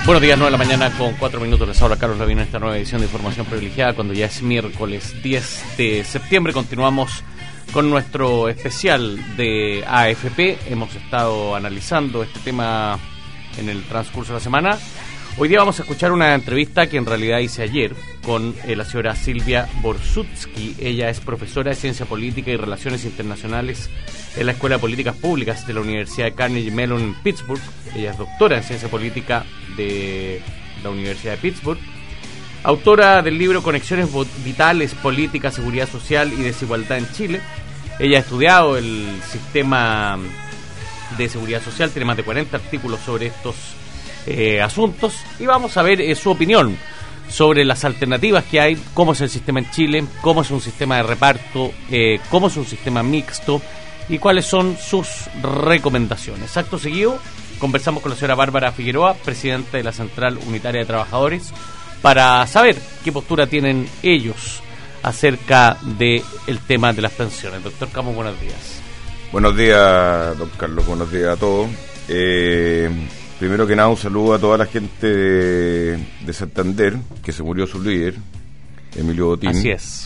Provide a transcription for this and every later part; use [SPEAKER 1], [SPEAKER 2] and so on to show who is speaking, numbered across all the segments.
[SPEAKER 1] Buenos días, 9 de la mañana con 4 minutos. Les habla Carlos Ravino en esta nueva edición de Información Privilegiada. Cuando ya es miércoles 10 de septiembre, continuamos con nuestro especial de AFP. Hemos estado analizando este tema en el transcurso de la semana. Hoy día vamos a escuchar una entrevista que en realidad hice ayer con la señora Silvia Borsutski. Ella es profesora de Ciencia Política y Relaciones Internacionales en la Escuela de Políticas Públicas de la Universidad de Carnegie Mellon en Pittsburgh. Ella es doctora en Ciencia Política de la Universidad de Pittsburgh. Autora del libro Conexiones Vitales, Política, Seguridad Social y Desigualdad en Chile. Ella ha estudiado el sistema de seguridad social, tiene más de 40 artículos sobre estos asuntos, y vamos a ver su opinión sobre las alternativas que hay, cómo es el sistema en Chile, cómo es un sistema de reparto, cómo es un sistema mixto y cuáles son sus recomendaciones. Acto seguido, conversamos con la señora Bárbara Figueroa, presidenta de la Central Unitaria de Trabajadores, para saber qué postura tienen ellos acerca del tema de las pensiones. Doctor Camus, buenos días.
[SPEAKER 2] Buenos días, don Carlos, buenos días a todos. Primero que nada, un saludo a toda la gente de Santander, que se murió su líder, Emilio Botín.
[SPEAKER 1] Así es.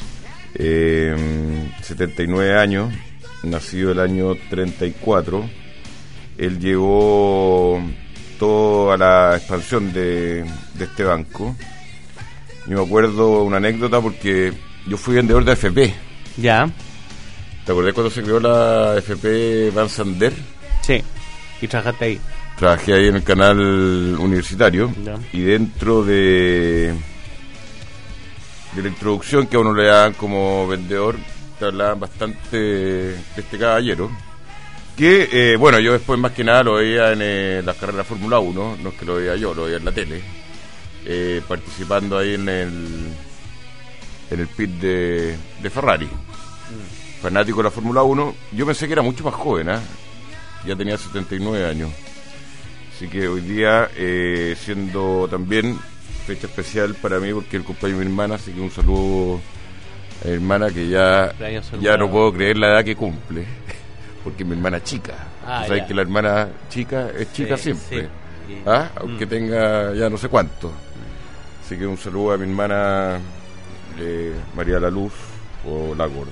[SPEAKER 2] 79 años, nacido el año 34. Él llevó toda la expansión de este banco. Yo me acuerdo una anécdota porque yo fui vendedor de AFP.
[SPEAKER 1] Ya.
[SPEAKER 2] ¿Te acordás cuando se creó la AFP Ban Sander?
[SPEAKER 1] Sí, y trabajaste ahí.
[SPEAKER 2] Trabajé ahí en el canal universitario.
[SPEAKER 1] Ya.
[SPEAKER 2] Y dentro de la introducción que a uno le dan como vendedor, te hablaban bastante de este caballero, que, bueno, yo después más que nada lo veía en las carreras de Fórmula 1, no es que lo veía yo, lo veía en la tele, participando ahí en el pit de Ferrari. Fanático de la Fórmula 1. Yo pensé que era mucho más joven, ya tenía 79 años. Así que hoy día, siendo también fecha especial para mí, porque el cumpleaños de mi hermana, así que un saludo a mi hermana, que ya no puedo creer la edad que cumple, porque mi hermana es chica. Sabes que la hermana chica es chica siempre, sí. Aunque tenga ya no sé cuánto. Así que un saludo a mi hermana María La Luz, o La Gorda.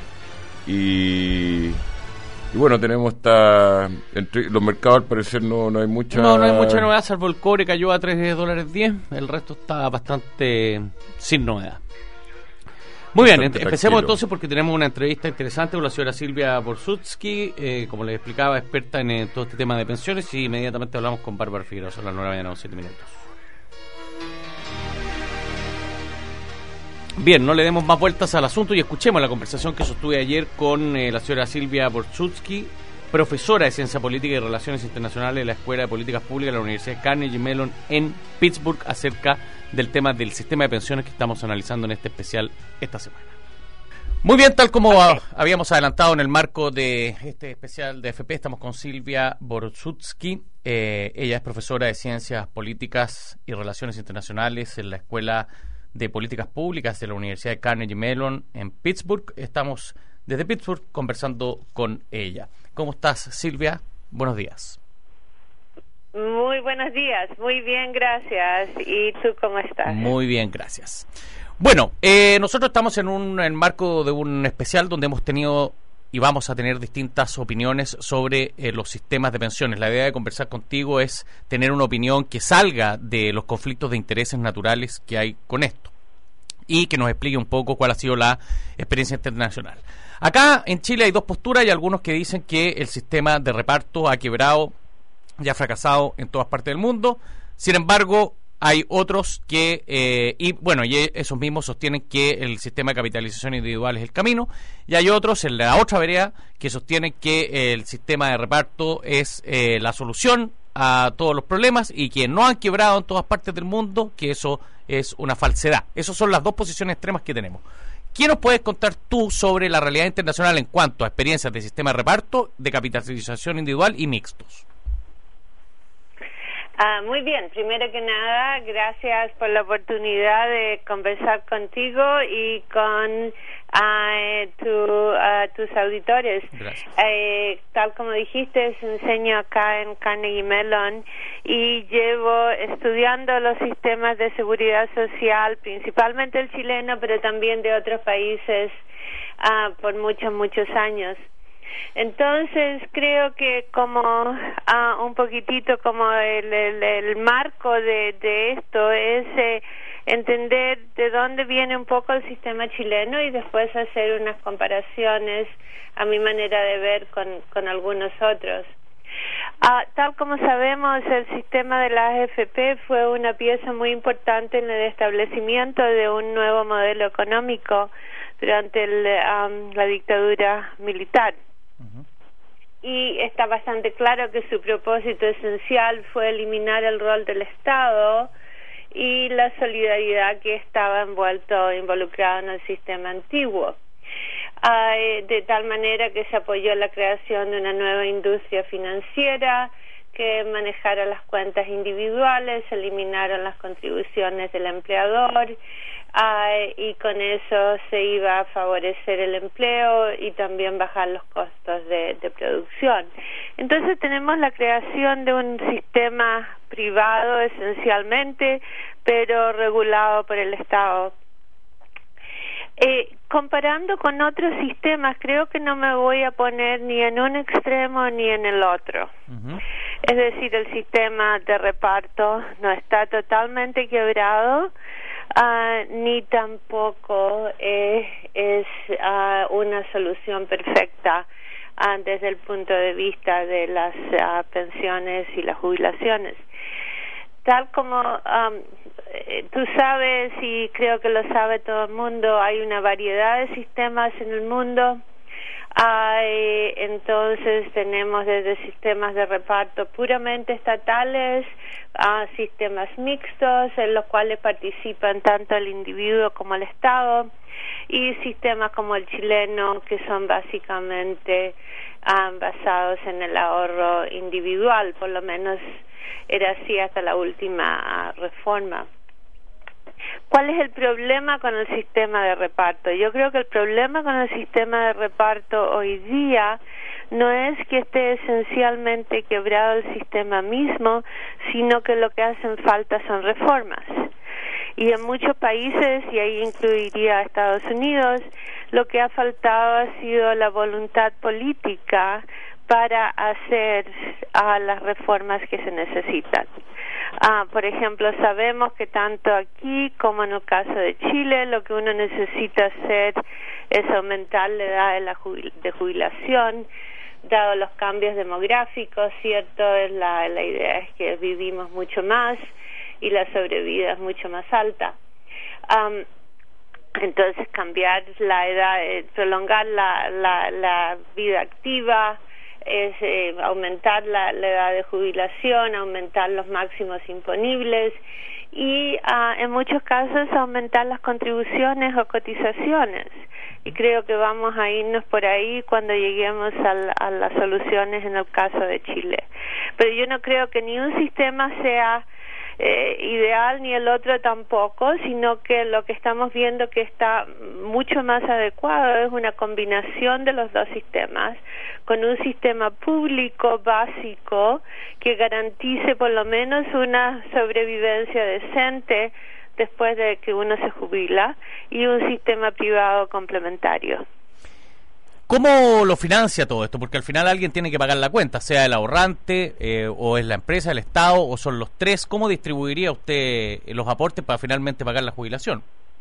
[SPEAKER 2] Y bueno, tenemos entre los mercados, al parecer no hay mucha...
[SPEAKER 1] No hay mucha novedad, salvo el cobre cayó a $3.10, el resto está bastante sin novedad. Muy bien, empecemos entonces, porque tenemos una entrevista interesante con la señora Silvia Borsutski, como les explicaba, experta en todo este tema de pensiones, y inmediatamente hablamos con Bárbara Figueroa a las 9 de la mañana, 7 minutos. Bien, no le demos más vueltas al asunto y escuchemos la conversación que sostuve ayer con la señora Silvia Borsutski, profesora de Ciencia Política y Relaciones Internacionales de la Escuela de Políticas Públicas de la Universidad de Carnegie Mellon en Pittsburgh, acerca del tema del sistema de pensiones que estamos analizando en este especial esta semana. Muy bien, tal como habíamos adelantado en el marco de este especial de FP, estamos con Silvia Borsutski. Ella es profesora de Ciencias Políticas y Relaciones Internacionales en la Escuela de Políticas Públicas de la Universidad de Carnegie Mellon en Pittsburgh. Estamos desde Pittsburgh conversando con ella. ¿Cómo estás, Silvia? Buenos días.
[SPEAKER 3] Muy buenos días, muy bien, gracias. ¿Y tú cómo estás?
[SPEAKER 1] Muy bien, gracias. Bueno, nosotros estamos en el marco de un especial donde hemos tenido y vamos a tener distintas opiniones sobre los sistemas de pensiones. La idea de conversar contigo es tener una opinión que salga de los conflictos de intereses naturales que hay con esto y que nos explique un poco cuál ha sido la experiencia internacional. Acá en Chile hay dos posturas. Hay algunos que dicen que el sistema de reparto ha quebrado y ha fracasado en todas partes del mundo. Sin embargo, hay otros que, y esos mismos sostienen que el sistema de capitalización individual es el camino, y hay otros en la otra vereda que sostienen que el sistema de reparto es la solución a todos los problemas y que no han quebrado en todas partes del mundo, que eso es una falsedad. Esas son las dos posiciones extremas que tenemos. ¿Qué nos puedes contar tú sobre la realidad internacional en cuanto a experiencias de sistema de reparto, de capitalización individual y mixtos?
[SPEAKER 3] Muy bien, primero que nada, gracias por la oportunidad de conversar contigo y con tus auditores. Tal como dijiste, enseño acá en Carnegie Mellon y llevo estudiando los sistemas de seguridad social, principalmente el chileno, pero también de otros países, por muchos años. Entonces creo que como un poquitito como el marco de esto es entender de dónde viene un poco el sistema chileno y después hacer unas comparaciones a mi manera de ver con algunos otros. Tal como sabemos, el sistema de la AFP fue una pieza muy importante en el establecimiento de un nuevo modelo económico durante la dictadura militar. Y está bastante claro que su propósito esencial fue eliminar el rol del Estado y la solidaridad que estaba involucrada en el sistema antiguo, de tal manera que se apoyó la creación de una nueva industria financiera que manejara las cuentas individuales, se eliminaron las contribuciones del empleador, y con eso se iba a favorecer el empleo y también bajar los costos de producción. Entonces tenemos la creación de un sistema privado esencialmente, pero regulado por el Estado. Comparando con otros sistemas, creo que no me voy a poner ni en un extremo ni en el otro. Es decir, el sistema de reparto no está totalmente quebrado, ni tampoco es una solución perfecta desde el punto de vista de las pensiones y las jubilaciones. Tal como tú sabes, y creo que lo sabe todo el mundo, hay una variedad de sistemas en el mundo. Entonces tenemos desde sistemas de reparto puramente estatales a sistemas mixtos en los cuales participan tanto el individuo como el Estado, y sistemas como el chileno que son básicamente basados en el ahorro individual, por lo menos era así hasta la última reforma. ¿Cuál es el problema con el sistema de reparto? Yo creo que el problema con el sistema de reparto hoy día no es que esté esencialmente quebrado el sistema mismo, sino que lo que hacen falta son reformas. Y en muchos países, y ahí incluiría a Estados Unidos, lo que ha faltado ha sido la voluntad política para hacer las reformas que se necesitan. Por ejemplo, sabemos que tanto aquí como en el caso de Chile, lo que uno necesita hacer es aumentar la edad de jubilación, dado los cambios demográficos, ¿cierto? La idea es que vivimos mucho más y la sobrevida es mucho más alta. Entonces, cambiar la edad, prolongar la vida activa, es aumentar la edad de jubilación, aumentar los máximos imponibles y en muchos casos aumentar las contribuciones o cotizaciones. Y creo que vamos a irnos por ahí cuando lleguemos a las soluciones en el caso de Chile. Pero yo no creo que ni un sistema sea ideal ni el otro tampoco, sino que lo que estamos viendo que está mucho más adecuado es una combinación de los dos sistemas, con un sistema público básico que garantice por lo menos una sobrevivencia decente después de que uno se jubila, y un sistema privado complementario.
[SPEAKER 1] ¿Cómo lo financia todo esto? Porque al final alguien tiene que pagar la cuenta, sea el ahorrante, o es la empresa, el Estado, o son los tres. ¿Cómo distribuiría usted los aportes para finalmente pagar la jubilación?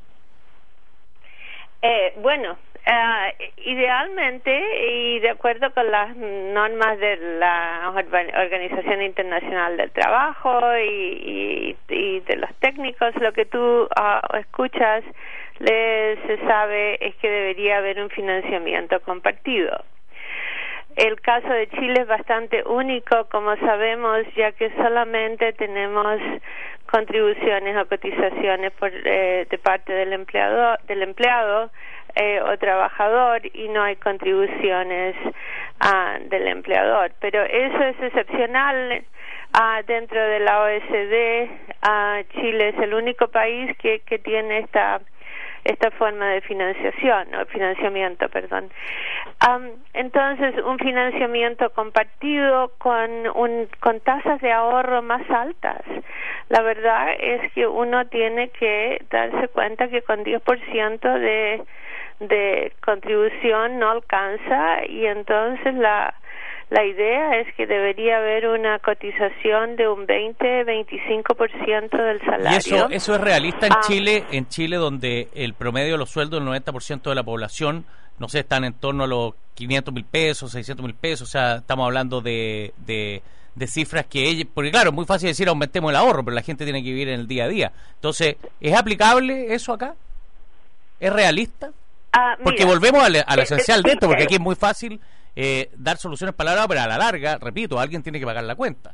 [SPEAKER 3] Idealmente, y de acuerdo con las normas de la Organización Internacional del Trabajo y de los técnicos, lo que tú escuchas, se sabe es que debería haber un financiamiento compartido. El caso de Chile es bastante único, como sabemos, ya que solamente tenemos contribuciones o cotizaciones de parte del empleado o trabajador, y no hay contribuciones del empleador. Pero eso es excepcional dentro de la OECD. Chile es el único país que tiene esta forma de financiamiento, perdón. Entonces, un financiamiento compartido con tasas de ahorro más altas. La verdad es que uno tiene que darse cuenta que con 10% de contribución no alcanza, y entonces la idea es que debería haber una cotización de un 20-25% del salario.
[SPEAKER 1] ¿Y eso es realista en Chile? En Chile, donde el promedio de los sueldos del 90% de la población, no sé, están en torno a los 500.000 pesos, 600.000 pesos, o sea, estamos hablando de cifras porque claro, es muy fácil decir aumentemos el ahorro, pero la gente tiene que vivir en el día a día. Entonces, ¿es aplicable eso acá? ¿Es realista? Porque volvemos al esencial de esto, porque aquí es muy fácil dar soluciones palabras, pero a la larga, repito, alguien tiene que pagar la cuenta.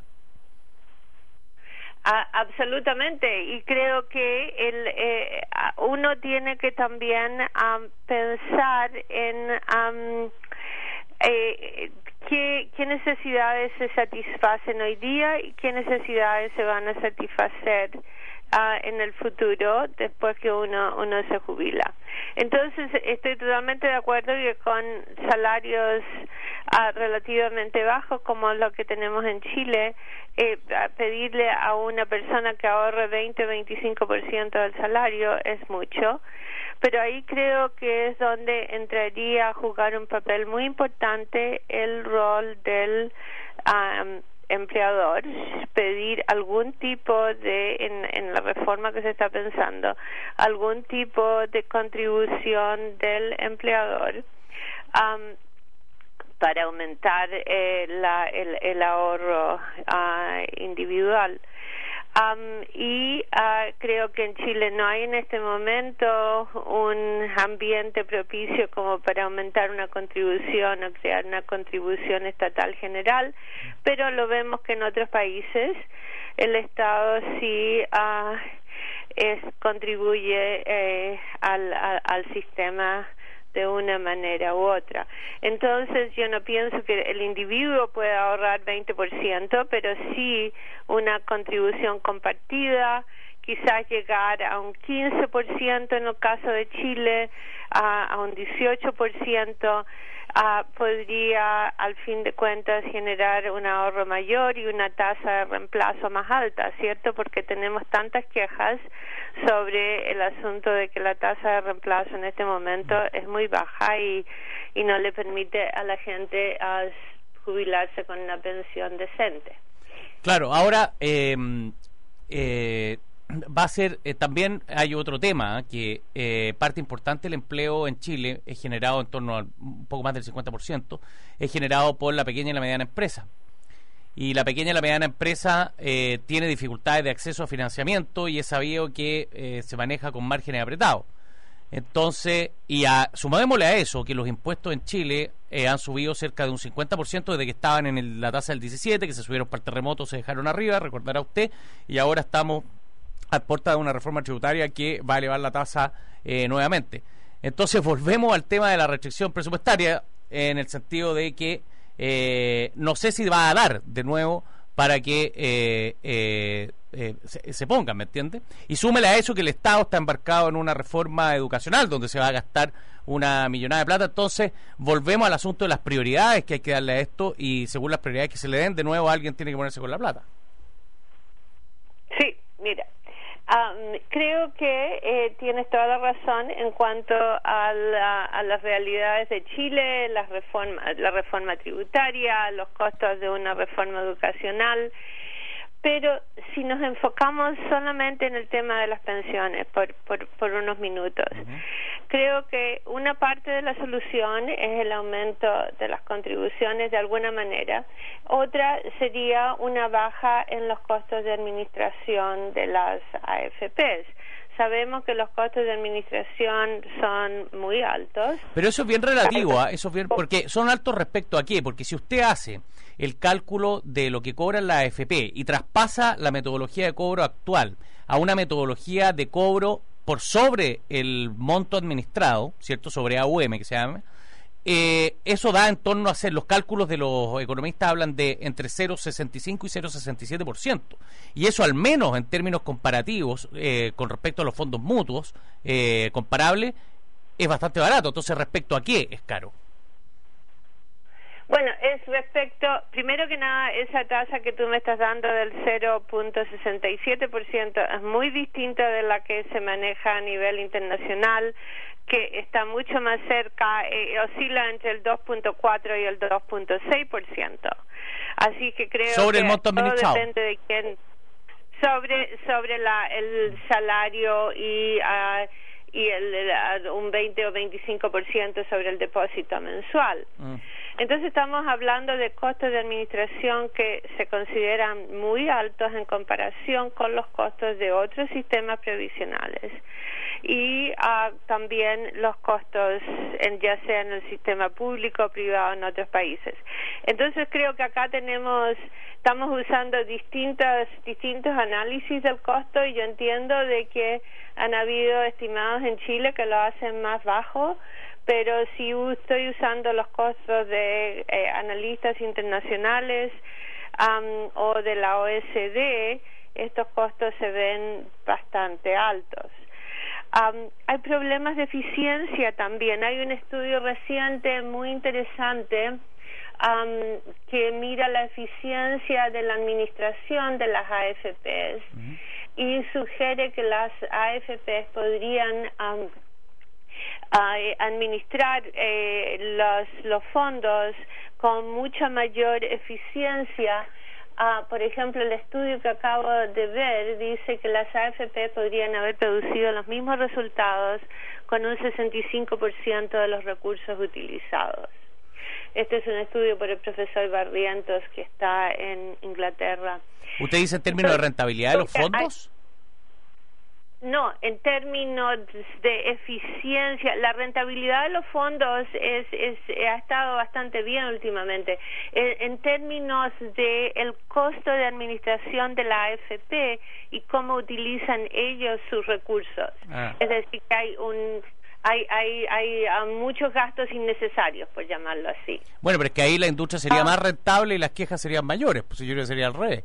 [SPEAKER 3] Absolutamente, y creo que uno tiene que también pensar en qué necesidades se satisfacen hoy día y qué necesidades se van a satisfacer en el futuro, después que uno se jubila. Entonces, estoy totalmente de acuerdo que con salarios relativamente bajos, como lo que tenemos en Chile, pedirle a una persona que ahorre 20-25% del salario es mucho, pero ahí creo que es donde entraría a jugar un papel muy importante el rol del empleador, pedir algún tipo en la reforma que se está pensando, algún tipo de contribución del empleador para aumentar el ahorro individual. Creo que en Chile no hay en este momento un ambiente propicio como para aumentar una contribución o crear una contribución estatal general, pero lo vemos que en otros países el Estado sí contribuye al sistema de una manera u otra. Entonces yo no pienso que el individuo pueda ahorrar 20%, pero sí una contribución compartida, quizás llegar a un 15% en el caso de Chile, a un 18%, podría al fin de cuentas generar un ahorro mayor y una tasa de reemplazo más alta, ¿cierto? Porque tenemos tantas quejas sobre el asunto de que la tasa de reemplazo en este momento es muy baja y no le permite a la gente jubilarse con una pensión decente.
[SPEAKER 1] Claro, ahora va a ser, también hay otro tema, que parte importante del empleo en Chile es generado en torno a un poco más del 50%, es generado por la pequeña y la mediana empresa. Y la pequeña y la mediana empresa tiene dificultades de acceso a financiamiento y es sabido que se maneja con márgenes apretados. Entonces, sumémosle a eso que los impuestos en Chile han subido cerca de un 50% desde que estaban en la tasa del 17, que se subieron para el terremoto, se dejaron arriba, recordará usted, y ahora estamos a puerta de una reforma tributaria que va a elevar la tasa nuevamente. Entonces volvemos al tema de la restricción presupuestaria, en el sentido de que no sé si va a dar de nuevo para que se pongan, ¿me entiende? Y súmele a eso que el Estado está embarcado en una reforma educacional donde se va a gastar una millonada de plata. Entonces volvemos al asunto de las prioridades que hay que darle a esto, y según las prioridades que se le den, de nuevo alguien tiene que ponerse con la plata.
[SPEAKER 3] Sí, mira, creo que tienes toda la razón en cuanto a las realidades de Chile, la reforma tributaria, los costos de una reforma educacional, pero si nos enfocamos solamente en el tema de las pensiones por unos minutos, creo que una parte de la solución es el aumento de las contribuciones de alguna manera. Otra sería una baja en los costos de administración de las AFPs. Sabemos que los costos de administración son muy altos.
[SPEAKER 1] Pero eso es bien relativo, eso es bien, porque son altos respecto a qué, porque si usted hace el cálculo de lo que cobra la AFP y traspasa la metodología de cobro actual a una metodología de cobro por sobre el monto administrado, ¿cierto? Sobre AUM, que se llama, eso da en torno a hacer los cálculos de los economistas hablan de entre 0,65 y 0,67%, y eso al menos en términos comparativos con respecto a los fondos mutuos comparables es bastante barato. Entonces, ¿respecto a qué es caro?
[SPEAKER 3] Bueno, es respecto, primero que nada, esa tasa que tú me estás dando del 0,67% es muy distinta de la que se maneja a nivel internacional, que está mucho más cerca, oscila entre el 2,4 y el 2,6%. Así que creo
[SPEAKER 1] sobre
[SPEAKER 3] que
[SPEAKER 1] el monto administrado.
[SPEAKER 3] Todo depende de quién, sobre el salario y un 20 o 25% sobre el depósito mensual. Entonces estamos hablando de costos de administración que se consideran muy altos en comparación con los costos de otros sistemas previsionales, y también los costos ya sea en el sistema público o privado en otros países. Entonces creo que acá estamos usando distintos análisis del costo, y yo entiendo de que han habido estimados en Chile que lo hacen más bajo, pero si estoy usando los costos de analistas internacionales o de la OECD, estos costos se ven bastante altos. Hay problemas de eficiencia también. Hay un estudio reciente muy interesante que mira la eficiencia de la administración de las AFPs y sugiere que las AFPs podrían administrar los fondos con mucha mayor eficiencia. Por ejemplo, el estudio que acabo de ver dice que las AFP podrían haber producido los mismos resultados con un 65% de los recursos utilizados. Este es un estudio por el profesor Barrientos, que está en Inglaterra.
[SPEAKER 1] ¿Usted dice en términos de rentabilidad de los fondos?
[SPEAKER 3] No, en términos de eficiencia, la rentabilidad de los fondos ha estado bastante bien últimamente. En términos de el costo de administración de la AFP y cómo utilizan ellos sus recursos. Es decir, que hay muchos gastos innecesarios, por llamarlo así.
[SPEAKER 1] Bueno, pero es que ahí la industria sería más rentable y las quejas serían mayores, pues yo creo que sería al revés.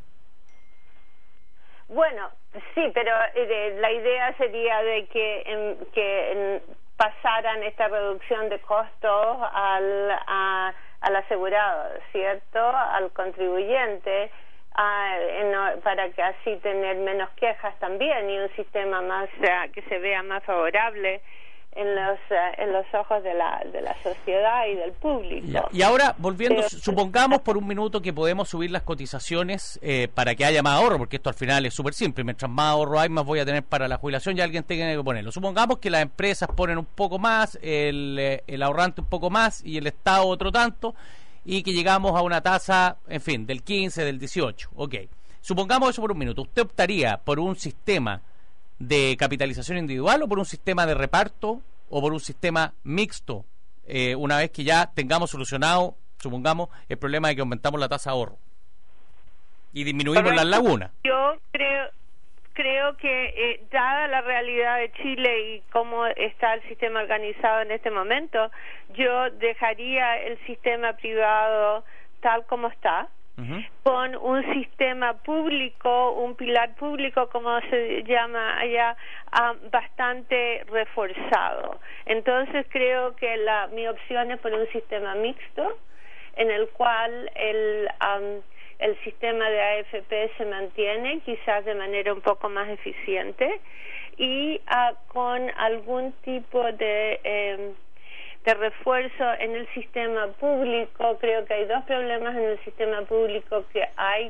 [SPEAKER 3] Bueno, sí, pero la idea sería de que pasaran esta reducción de costos al asegurado, ¿cierto?, al contribuyente, para que así tener menos quejas también y un sistema más que se vea más favorable en los ojos de la sociedad y del público.
[SPEAKER 1] Y ahora, volviendo, supongamos por un minuto que podemos subir las cotizaciones para que haya más ahorro, porque esto al final es súper simple. Mientras más ahorro hay, más voy a tener para la jubilación y alguien tiene que ponerlo. Supongamos que las empresas ponen un poco más, el ahorrante un poco más y el Estado otro tanto, y que llegamos a una tasa, en fin, del 15, del 18. Ok. Supongamos eso por un minuto. ¿Usted optaría por un sistema de capitalización individual o por un sistema de reparto o por un sistema mixto, una vez que ya tengamos solucionado, supongamos, el problema de que aumentamos la tasa de ahorro y disminuimos las lagunas?
[SPEAKER 3] Yo creo que dada la realidad de Chile y cómo está el sistema organizado en este momento, yo dejaría el sistema privado tal como está, con un sistema público, un pilar público, como se llama allá, bastante reforzado. Entonces creo que mi opción es por un sistema mixto, en el cual el sistema de AFP se mantiene, quizás de manera un poco más eficiente, y con algún tipo de refuerzo en el sistema público. Creo que hay dos problemas en el sistema público de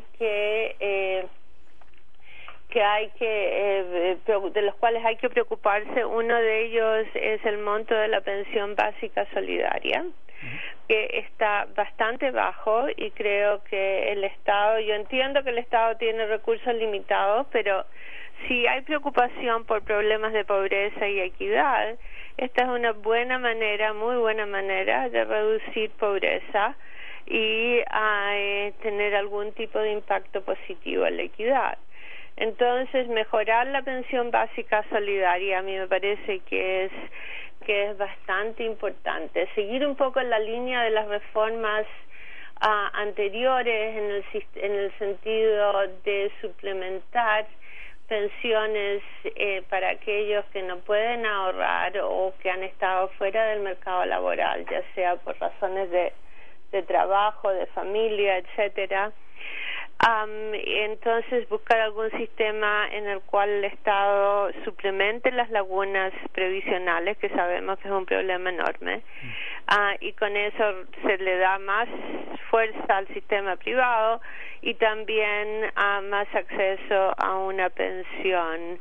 [SPEAKER 3] los cuales hay que preocuparse. Uno de ellos es el monto de la pensión básica solidaria, que está bastante bajo, y creo que el Estado, yo entiendo que el Estado tiene recursos limitados, pero si hay preocupación por problemas de pobreza y equidad, esta es una buena manera, muy buena manera de reducir pobreza y tener algún tipo de impacto positivo en la equidad. Entonces, mejorar la pensión básica solidaria a mí me parece que es que es bastante importante. Seguir un poco en la línea de las reformas anteriores en el sentido de suplementar pensiones para aquellos que no pueden ahorrar o que han estado fuera del mercado laboral, ya sea por razones de trabajo, de familia, etcétera. Entonces buscar algún sistema en el cual el Estado suplemente las lagunas previsionales, que sabemos que es un problema enorme, y con eso se le da más fuerza al sistema privado y también más acceso a una pensión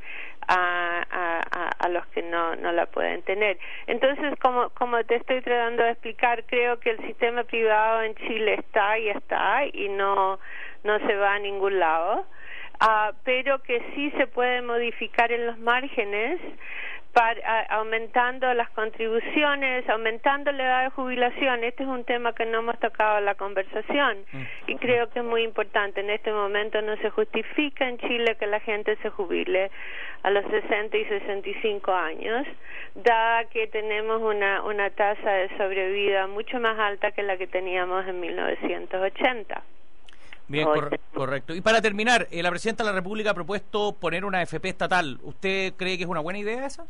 [SPEAKER 3] a los que no la pueden tener. Entonces, como te estoy tratando de explicar, creo que el sistema privado en Chile está y no se va a ningún lado, pero que sí se puede modificar en los márgenes, aumentando las contribuciones, aumentando la edad de jubilación. Este es un tema que no hemos tocado en la conversación y creo que es muy importante. En este momento no se justifica en Chile que la gente se jubile a los 60 y 65 años, dada que tenemos una tasa de sobrevida mucho más alta que la que teníamos en 1980.
[SPEAKER 1] Bien, correcto. Y para terminar, la Presidenta de la República ha propuesto poner una AFP estatal. ¿Usted cree que es una buena idea esa?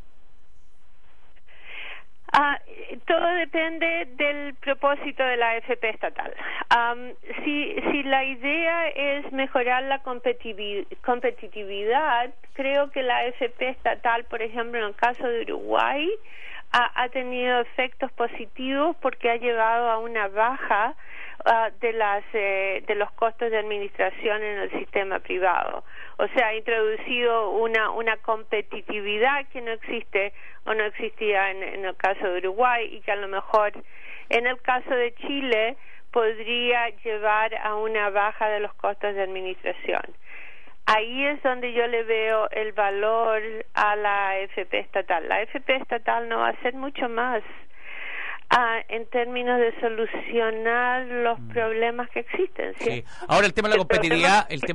[SPEAKER 3] Todo depende del propósito de la AFP estatal. Si la idea es mejorar la competitividad, creo que la AFP estatal, por ejemplo, en el caso de Uruguay, ha tenido efectos positivos porque ha llevado a una baja de los costos de administración en el sistema privado. O sea, ha introducido una competitividad que no existe o no existía en el caso de Uruguay y que a lo mejor en el caso de Chile podría llevar a una baja de los costos de administración. Ahí es donde yo le veo el valor a la AFP estatal. La AFP estatal no va a hacer mucho más en términos de solucionar los problemas que existen. ¿Sí?
[SPEAKER 1] Sí. Ahora el tema de la competitividad, yo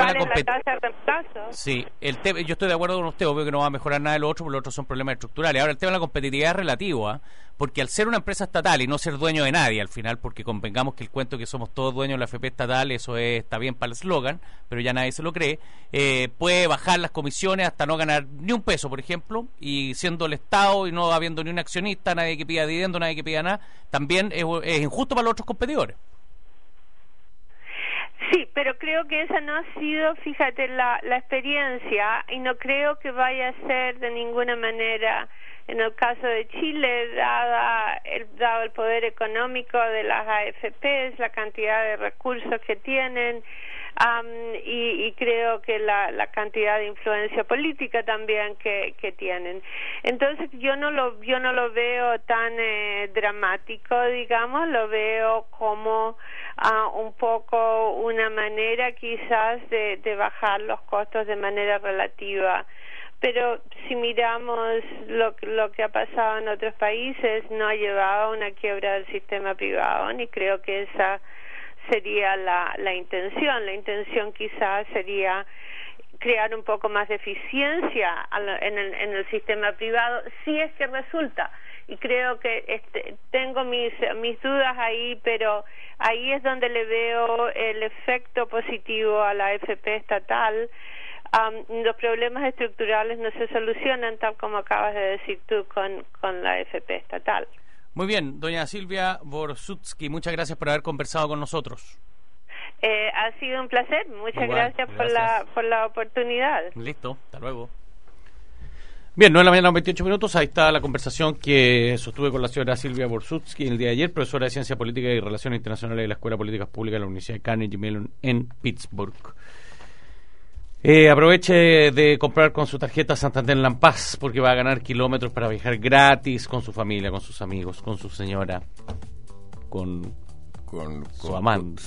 [SPEAKER 1] estoy de acuerdo con usted, obvio que no va a mejorar nada de lo otro, porque los otros son problemas estructurales. Ahora el tema de la competitividad es relativo, porque al ser una empresa estatal y no ser dueño de nadie al final, porque convengamos que el cuento que somos todos dueños de la AFP estatal, eso está bien para el eslogan, pero ya nadie se lo cree, puede bajar las comisiones hasta no ganar ni un peso, por ejemplo, y siendo el Estado y no habiendo ni un accionista, nadie que pida dividendo, nadie que pida nada, también es injusto para los otros competidores.
[SPEAKER 3] Sí, pero creo que esa no ha sido, fíjate, la experiencia, y no creo que vaya a ser de ninguna manera en el caso de Chile, dado el poder económico de las AFPs, la cantidad de recursos que tienen, y creo que la cantidad de influencia política también que tienen. Entonces yo no lo veo tan dramático, digamos, lo veo como un poco una manera quizás de bajar los costos de manera relativa. Pero si miramos lo que ha pasado en otros países, no ha llevado a una quiebra del sistema privado, ni creo que esa sería la intención. La intención quizás sería crear un poco más de eficiencia en el sistema privado, si es que resulta. Y creo que tengo mis dudas ahí, pero ahí es donde le veo el efecto positivo a la AFP estatal. Los problemas estructurales no se solucionan, tal como acabas de decir tú, con la AFP estatal.
[SPEAKER 1] Muy bien, doña Silvia Borsutsky, muchas gracias por haber conversado con nosotros.
[SPEAKER 3] Ha sido un placer, muchas gracias por la oportunidad.
[SPEAKER 1] Listo, hasta luego. Bien, 9 de la mañana, 28 minutos, ahí está la conversación que sostuve con la señora Silvia Borsutsky el día de ayer, profesora de Ciencia Política y Relaciones Internacionales de la Escuela de Políticas Públicas de la Universidad de Carnegie Mellon en Pittsburgh. Aproveche de comprar con su tarjeta Santander Lampaz, porque va a ganar kilómetros para viajar gratis con su familia, con sus amigos, con su señora, con su amante.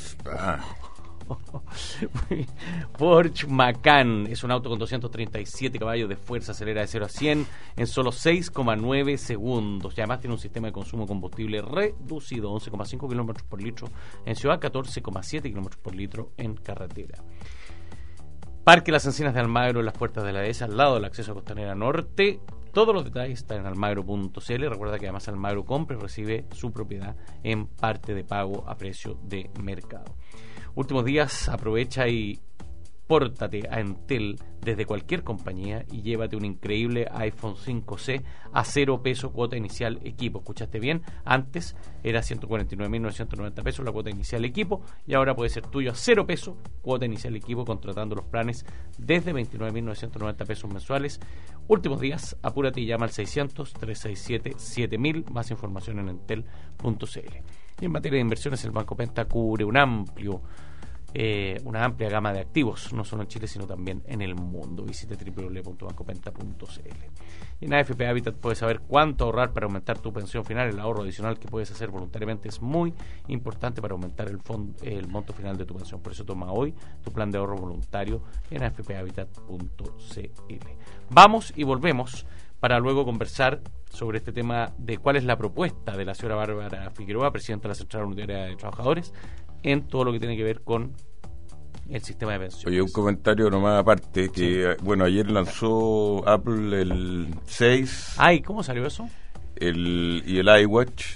[SPEAKER 1] Porsche Macan es un auto con 237 caballos de fuerza, acelera de 0 a 100 en solo 6,9 segundos. Y además tiene un sistema de consumo de combustible reducido, 11,5 kilómetros por litro en ciudad, 14,7 kilómetros por litro en carretera. Parque Las Encinas de Almagro, en las puertas de la dehesa, al lado del acceso a Costanera Norte. Todos los detalles están en almagro.cl. Recuerda que además Almagro compra y recibe su propiedad en parte de pago a precio de mercado. Últimos días, aprovecha y pórtate a Entel desde cualquier compañía y llévate un increíble iPhone 5C a 0 pesos cuota inicial equipo. ¿Escuchaste bien? Antes era 149.990 pesos la cuota inicial equipo y ahora puede ser tuyo a 0 pesos cuota inicial equipo contratando los planes desde 29.990 pesos mensuales. Últimos días, apúrate y llama al 600-367-7000. Más información en entel.cl. Y en materia de inversiones, el Banco Penta cubre una amplia gama de activos, no solo en Chile, sino también en el mundo. Visite www.bancopenta.cl. Y en AFP Habitat puedes saber cuánto ahorrar para aumentar tu pensión final. El ahorro adicional que puedes hacer voluntariamente es muy importante para aumentar el monto final de tu pensión. Por eso toma hoy tu plan de ahorro voluntario en afphabitat.cl. Vamos y volvemos para luego conversar sobre este tema de cuál es la propuesta de la señora Bárbara Figueroa, presidenta de la Central Unitaria de Trabajadores, en todo lo que tiene que ver con el sistema de pensiones.
[SPEAKER 2] Oye, un comentario nomás aparte, que bueno, ayer lanzó Apple el 6.
[SPEAKER 1] Ay, ¿cómo salió eso?
[SPEAKER 2] Y el iWatch,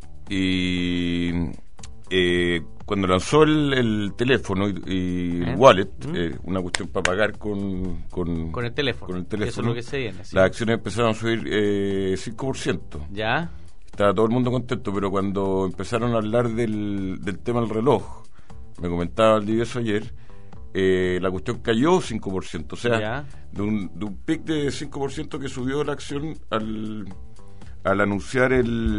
[SPEAKER 2] y cuando lanzó el teléfono y el wallet, una cuestión para pagar con
[SPEAKER 1] el teléfono. Eso es lo que se viene. Sí.
[SPEAKER 2] Las acciones empezaron a subir 5%.
[SPEAKER 1] ¿Ya?
[SPEAKER 2] Estaba todo el mundo contento, pero cuando empezaron a hablar del tema del reloj, me comentaba el Divieso ayer, la cuestión cayó 5%, o sea, de un pic de 5% que subió la acción al anunciar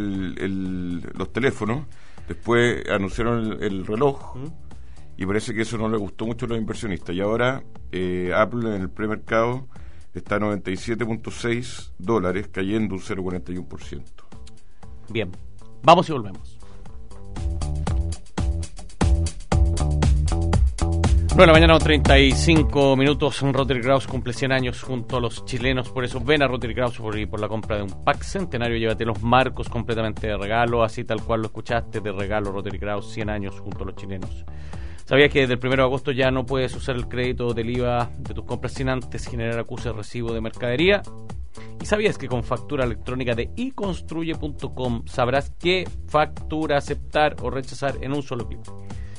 [SPEAKER 2] los teléfonos. Después anunciaron el reloj y parece que eso no le gustó mucho a los inversionistas. Y ahora Apple en el premercado está a $97.6, cayendo un 0,41%.
[SPEAKER 1] Bien, vamos y volvemos. 9:35 a.m. Rotary Kraus cumple 100 años junto a los chilenos. Por eso ven a Rotary Kraus por la compra de un pack centenario. Llévate los marcos completamente de regalo, así tal cual lo escuchaste, de regalo. Rotary Kraus, 100 años junto a los chilenos. ¿Sabías que desde el 1 de agosto ya no puedes usar el crédito del IVA de tus compras sin antes generar acuse de recibo de mercadería? ¿Y sabías que con factura electrónica de iconstruye.com sabrás qué factura aceptar o rechazar en un solo clic?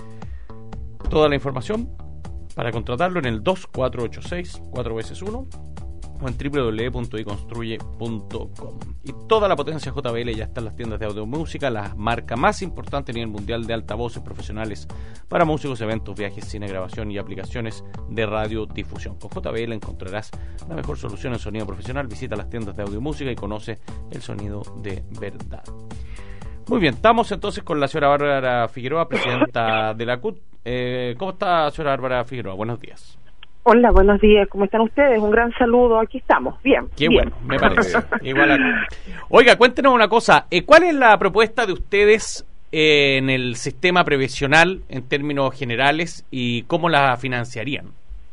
[SPEAKER 1] Toda la información para contratarlo en el 2486 4x1 o en www.iconstruye.com. Y toda la potencia JBL ya está en las tiendas de audio música, la marca más importante a nivel mundial de altavoces profesionales para músicos, eventos, viajes, cine, grabación y aplicaciones de radiodifusión. Con JBL encontrarás la mejor solución en sonido profesional. Visita las tiendas de audio música y conoce el sonido de verdad. Muy bien, estamos entonces con la señora Bárbara Figueroa, presidenta de la CUT. ¿Cómo está, señora Bárbara Figueroa? Buenos días.
[SPEAKER 4] Hola, buenos días. ¿Cómo están ustedes? Un gran saludo. Aquí estamos. Bien.
[SPEAKER 1] Qué
[SPEAKER 4] bien.
[SPEAKER 1] Bueno, me parece. Igual acá. Oiga, cuéntenos una cosa. ¿Cuál es la propuesta de ustedes en el sistema previsional en términos generales y cómo la financiarían?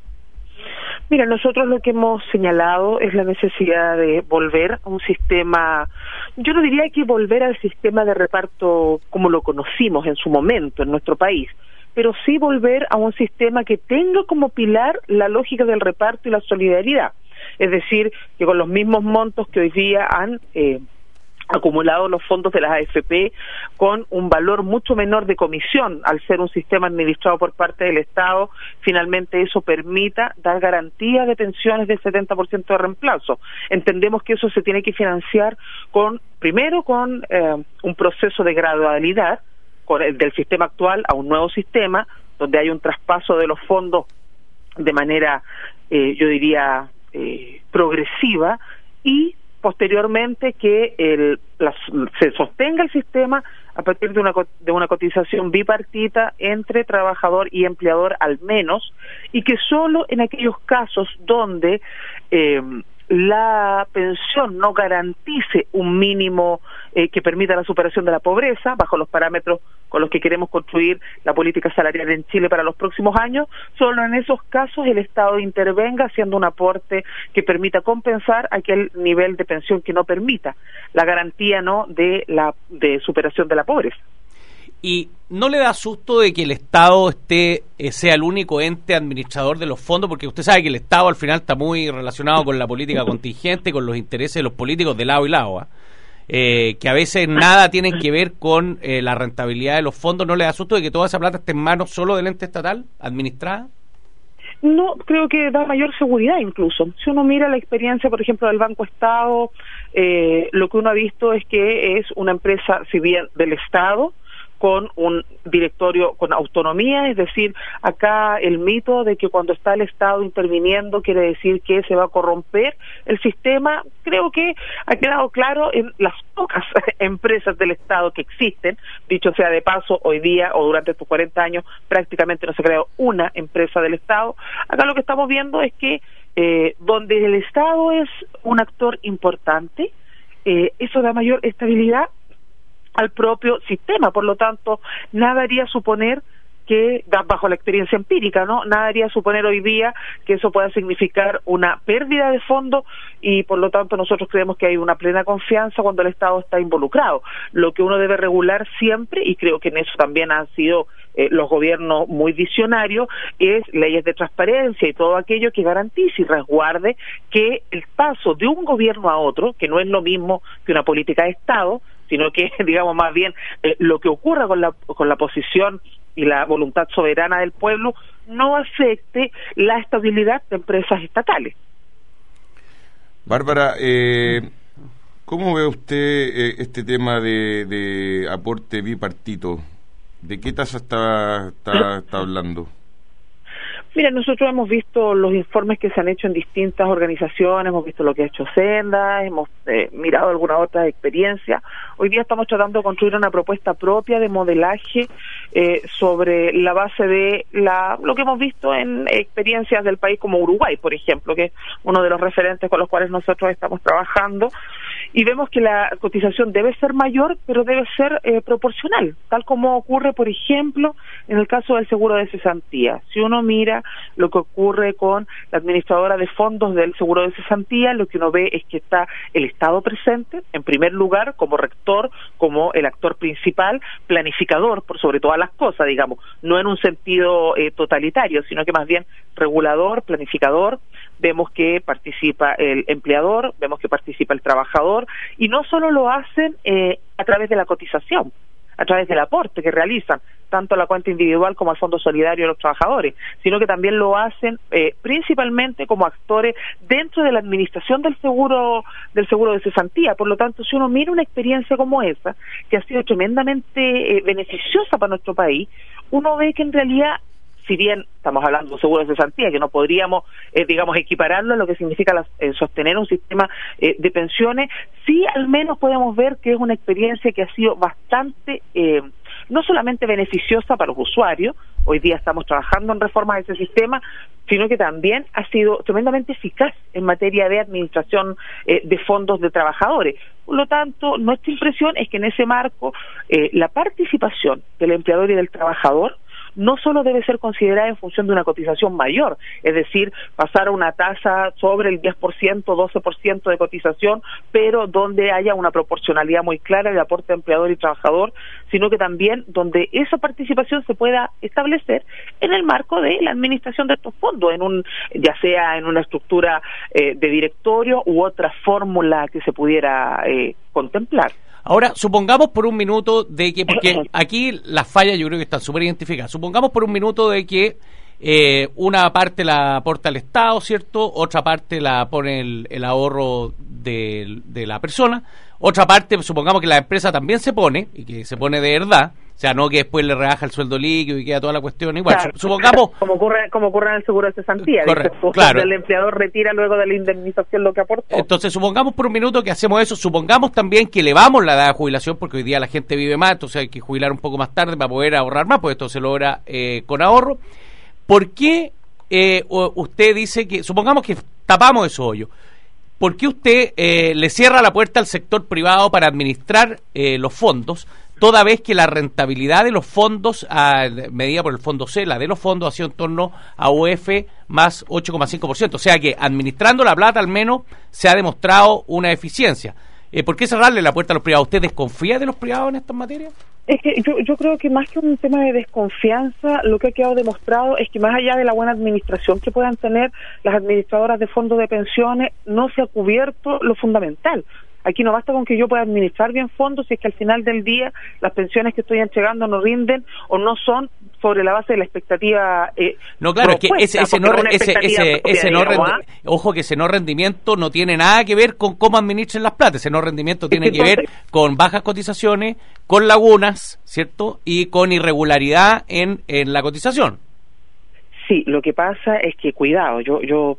[SPEAKER 4] Mira, nosotros lo que hemos señalado es la necesidad de volver a un sistema, yo no diría que volver al sistema de reparto como lo conocimos en su momento en nuestro país, pero sí volver a un sistema que tenga como pilar la lógica del reparto y la solidaridad. Es decir, que con los mismos montos que hoy día han acumulado los fondos de las AFP, con un valor mucho menor de comisión, al ser un sistema administrado por parte del Estado, finalmente eso permita dar garantía de pensiones del 70% de reemplazo. Entendemos que eso se tiene que financiar primero con un proceso de gradualidad, del sistema actual a un nuevo sistema, donde hay un traspaso de los fondos de manera, yo diría, progresiva, y posteriormente que se sostenga el sistema a partir de una cotización bipartita entre trabajador y empleador al menos, y que solo en aquellos casos donde la pensión no garantice un mínimo que permita la superación de la pobreza, bajo los parámetros con los que queremos construir la política salarial en Chile para los próximos años, solo en esos casos el Estado intervenga haciendo un aporte que permita compensar aquel nivel de pensión que no permita la garantía de superación de la pobreza.
[SPEAKER 1] ¿Y no le da susto de que el Estado sea el único ente administrador de los fondos? Porque usted sabe que el Estado al final está muy relacionado con la política contingente, con los intereses de los políticos de lado y lado, que a veces nada tienen que ver con la rentabilidad de los fondos. ¿No le da susto de que toda esa plata esté en manos solo del ente estatal administrada?
[SPEAKER 4] No, creo que da mayor seguridad incluso. Si uno mira la experiencia, por ejemplo, del Banco Estado, lo que uno ha visto es que es una empresa, si bien del Estado, con un directorio con autonomía, es decir, acá el mito de que cuando está el Estado interviniendo quiere decir que se va a corromper el sistema, creo que ha quedado claro en las pocas empresas del Estado que existen. Dicho sea de paso, hoy día o durante estos 40 años prácticamente no se creó una empresa del Estado. Acá lo que estamos viendo es que donde el Estado es un actor importante, eso da mayor estabilidad al propio sistema. Por lo tanto, nada haría suponer que, bajo la experiencia empírica, ¿no? Nada haría suponer hoy día que eso pueda significar una pérdida de fondos, y por lo tanto nosotros creemos que hay una plena confianza cuando el Estado está involucrado. Lo que uno debe regular siempre, y creo que en eso también han sido los gobiernos muy visionarios, es leyes de transparencia y todo aquello que garantice y resguarde que el paso de un gobierno a otro, que no es lo mismo que una política de Estado, sino que, digamos, más bien lo que ocurra con la posición y la voluntad soberana del pueblo, no afecte la estabilidad de empresas estatales.
[SPEAKER 2] Bárbara, ¿cómo ve usted este tema de aporte bipartito? ¿De qué tasa está hablando?
[SPEAKER 4] Mira, nosotros hemos visto los informes que se han hecho en distintas organizaciones, hemos visto lo que ha hecho Senda, hemos mirado algunas otras experiencias. Hoy día estamos tratando de construir una propuesta propia de modelaje sobre la base de lo que hemos visto en experiencias del país como Uruguay, por ejemplo, que es uno de los referentes con los cuales nosotros estamos trabajando, y vemos que la cotización debe ser mayor, pero debe ser proporcional, tal como ocurre, por ejemplo, en el caso del seguro de cesantía. Si uno mira lo que ocurre con la administradora de fondos del seguro de cesantía, lo que uno ve es que está el Estado presente, en primer lugar, como rector, como el actor principal, planificador, por sobre todas las cosas, digamos, no en un sentido totalitario, sino que más bien regulador, planificador. Vemos que participa el empleador, vemos que participa el trabajador, y no solo lo hacen a través de la cotización, a través del aporte que realizan, tanto a la cuenta individual como al Fondo Solidario de los Trabajadores, sino que también lo hacen principalmente como actores dentro de la administración del seguro de cesantía. Por lo tanto, si uno mira una experiencia como esa, que ha sido tremendamente beneficiosa para nuestro país, uno ve que en realidad, si bien estamos hablando de seguros de cesantía, que no podríamos, digamos, equipararlo a lo que significa sostener un sistema de pensiones, sí al menos podemos ver que es una experiencia que ha sido bastante, no solamente beneficiosa para los usuarios, hoy día estamos trabajando en reformas de ese sistema, sino que también ha sido tremendamente eficaz en materia de administración de fondos de trabajadores. Por lo tanto, nuestra impresión es que en ese marco la participación del empleador y del trabajador no solo debe ser considerada en función de una cotización mayor, es decir, pasar a una tasa sobre el 10%, 12% de cotización, pero donde haya una proporcionalidad muy clara de aporte de empleador y trabajador, sino que también donde esa participación se pueda establecer en el marco de la administración de estos fondos, ya sea en una estructura de directorio u otra fórmula que se pudiera contemplar.
[SPEAKER 1] Ahora, supongamos por un minuto de que, porque aquí las fallas yo creo que están súper identificadas, supongamos por un minuto de que una parte la aporta el Estado, ¿cierto? Otra parte la pone el ahorro de la persona, otra parte, supongamos que la empresa también se pone, y que se pone de verdad, o sea, no que después le rebaja el sueldo líquido y queda toda la cuestión igual.
[SPEAKER 4] Claro,
[SPEAKER 1] supongamos...
[SPEAKER 4] Como ocurre en el seguro de cesantía,
[SPEAKER 1] claro.
[SPEAKER 4] El empleador retira luego de la indemnización lo que aportó.
[SPEAKER 1] Entonces, supongamos por un minuto que hacemos eso, supongamos también que elevamos la edad de jubilación, porque hoy día la gente vive más, entonces hay que jubilar un poco más tarde para poder ahorrar más, pues esto se logra con ahorro. ¿Por qué usted dice que, supongamos que tapamos esos hoyos, ¿por qué usted le cierra la puerta al sector privado para administrar los fondos, toda vez que la rentabilidad de los fondos, medida por el Fondo CELA de los fondos, ha sido en torno a UF más 8,5%? O sea que administrando la plata al menos se ha demostrado una eficiencia. ¿Por qué cerrarle la puerta a los privados? ¿Usted desconfía de los privados en estas materias?
[SPEAKER 4] Es que yo creo que más que un tema de desconfianza, lo que ha quedado demostrado es que más allá de la buena administración que puedan tener las administradoras de fondos de pensiones, no se ha cubierto lo fundamental. Aquí no basta con que yo pueda administrar bien fondos si es que al final del día las pensiones que estoy entregando no rinden o no son sobre la base de la expectativa
[SPEAKER 1] no, claro, es que ojo que ese no rendimiento no tiene nada que ver con cómo administren las plata. Ese no rendimiento tiene que ver con bajas cotizaciones, con lagunas, ¿cierto? Y con irregularidad en la cotización.
[SPEAKER 4] Sí, lo que pasa es que, cuidado, yo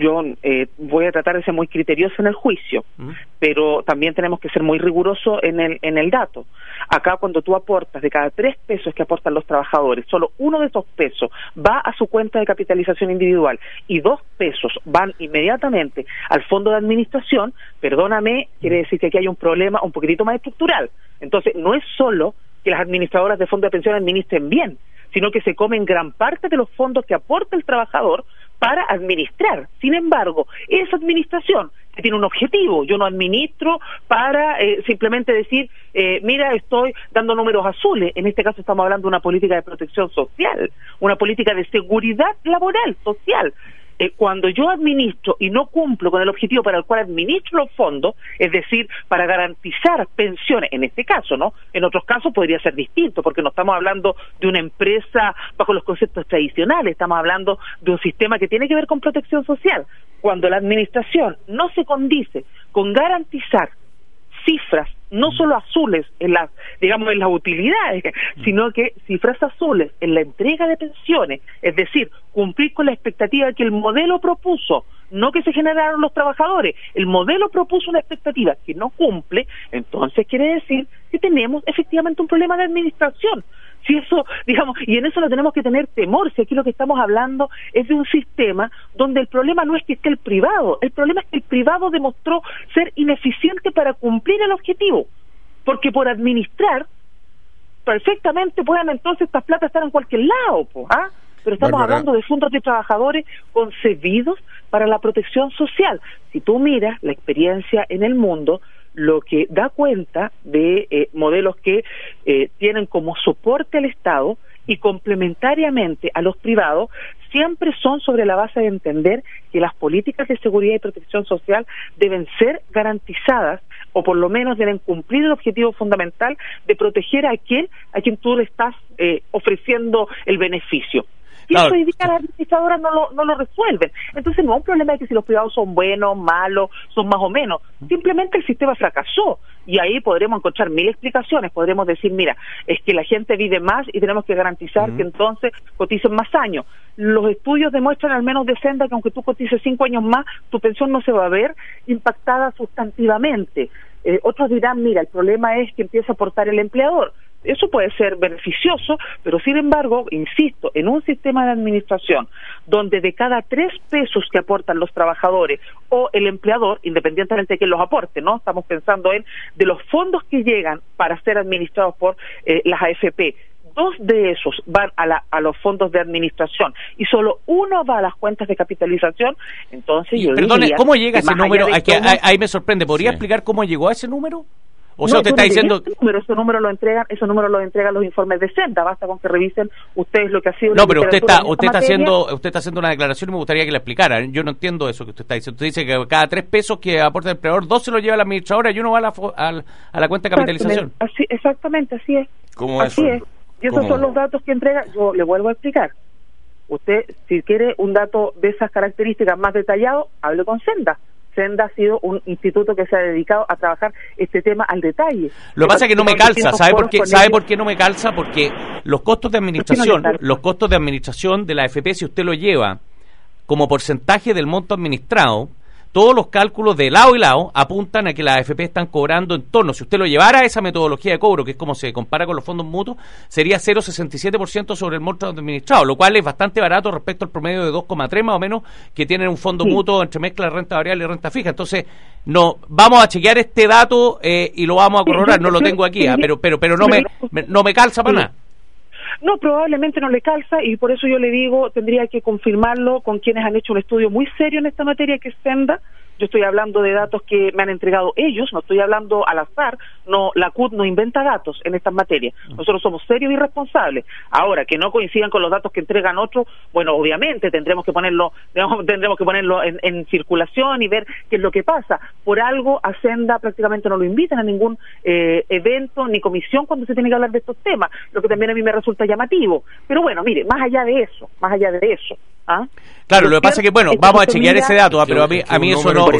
[SPEAKER 4] voy a tratar de ser muy criterioso en el juicio, pero también tenemos que ser muy rigurosos en el dato. Acá, cuando tú aportas, de cada 3 pesos que aportan los trabajadores, solo uno de esos pesos va a su cuenta de capitalización individual y 2 pesos van inmediatamente al fondo de administración, perdóname, quiere decir que aquí hay un problema un poquitito más estructural. Entonces, no es solo que las administradoras de fondos de pensión administren bien, sino que se comen gran parte de los fondos que aporta el trabajador para administrar. Sin embargo, esa administración que tiene un objetivo, yo no administro para simplemente decir, mira, estoy dando números azules. En este caso estamos hablando de una política de protección social, una política de seguridad laboral, social. Cuando yo administro y no cumplo con el objetivo para el cual administro los fondos, es decir, para garantizar pensiones, en este caso, ¿no? En otros casos podría ser distinto, porque no estamos hablando de una empresa bajo los conceptos tradicionales, estamos hablando de un sistema que tiene que ver con protección social. Cuando la administración no se condice con garantizar cifras no solo azules en las, digamos, en las utilidades, sino que cifras azules en la entrega de pensiones, es decir, cumplir con la expectativa que el modelo propuso, no que se generaron los trabajadores. El modelo propuso una expectativa que no cumple, entonces quiere decir que tenemos efectivamente un problema de administración. Si eso, digamos, y en eso no tenemos que tener temor, si aquí lo que estamos hablando es de un sistema donde el problema no es que esté el privado, el problema es que el privado demostró ser ineficiente para cumplir el objetivo, porque por administrar perfectamente puedan entonces estas plata estar en cualquier lado, ¿ah? Pero estamos hablando de fondos de trabajadores concebidos para la protección social. Si tú miras la experiencia en el mundo, lo que da cuenta de modelos que tienen como soporte al Estado y complementariamente a los privados, siempre son sobre la base de entender que las políticas de seguridad y protección social deben ser garantizadas, o por lo menos deben cumplir el objetivo fundamental de proteger a quien tú le estás ofreciendo el beneficio. Y eso hoy día las administradoras no lo resuelven. Entonces no es un problema de que si los privados son buenos, malos, son más o menos. Simplemente el sistema fracasó. Y ahí podremos encontrar 1000 explicaciones. Podremos decir, mira, es que la gente vive más y tenemos que garantizar que entonces coticen más años. Los estudios demuestran, al menos de Senda, que aunque tú cotices 5 años más, tu pensión no se va a ver impactada sustantivamente. Otros dirán, mira, el problema es que empieza a aportar el empleador. Eso puede ser beneficioso, pero sin embargo, insisto, en un sistema de administración donde de cada 3 pesos que aportan los trabajadores o el empleador, independientemente de quién los aporte, ¿no? Estamos pensando en de los fondos que llegan para ser administrados por las AFP, 2 de esos van a los fondos de administración y solo 1 va a las cuentas de capitalización. Entonces yo diría,
[SPEAKER 1] ¿cómo llega ese número? Ahí me sorprende. ¿Podría explicar cómo llegó a ese número? O sea,
[SPEAKER 4] no,
[SPEAKER 1] usted está diciendo...
[SPEAKER 4] Ese número lo entregan los informes de Senda, basta con que revisen ustedes lo que ha sido...
[SPEAKER 1] No, pero usted está haciendo una declaración y me gustaría que la explicara. Yo no entiendo eso que usted está diciendo. Usted dice que cada 3 pesos que aporta el empleador, 2 se lo lleva la administradora y 1 va a la cuenta de capitalización.
[SPEAKER 4] Exactamente, así es.
[SPEAKER 2] ¿Cómo
[SPEAKER 4] así es? Y esos son los datos que entrega. Yo le vuelvo a explicar. Usted, si quiere un dato de esas características más detallado, hable con Senda. Senda ha sido un instituto que se ha dedicado a trabajar este tema al detalle.
[SPEAKER 1] Lo que pasa es que no me calza. ¿Sabe por qué no me calza? Porque los costos de administración de la AFP, si usted lo lleva como porcentaje del monto administrado, todos los cálculos de lado y lado apuntan a que las AFP están cobrando en torno, si usted lo llevara a esa metodología de cobro, que es como se compara con los fondos mutuos, sería 0,67% sobre el monto administrado, lo cual es bastante barato respecto al promedio de 2,3 más o menos que tienen un fondo mutuo entre mezcla de renta variable y renta fija. Entonces, no vamos a chequear este dato y lo vamos a corroborar, no lo tengo aquí, pero no me calza para nada.
[SPEAKER 4] No, probablemente no le calza y por eso yo le digo, tendría que confirmarlo con quienes han hecho un estudio muy serio en esta materia, que es Senda. yo estoy hablando de datos que me han entregado ellos, no estoy hablando al azar, no, la CUT no inventa datos en estas materias, nosotros somos serios y responsables. Ahora, que no coincidan con los datos que entregan otros, bueno, obviamente tendremos que ponerlo en circulación y ver qué es lo que pasa. Por algo, Hacienda prácticamente no lo invitan a ningún evento ni comisión cuando se tiene que hablar de estos temas, lo que también a mí me resulta llamativo. Pero bueno, mire, más allá de eso, ¿ah?
[SPEAKER 1] Claro, lo que pasa es que, bueno, vamos a chequear ese dato, pero a mí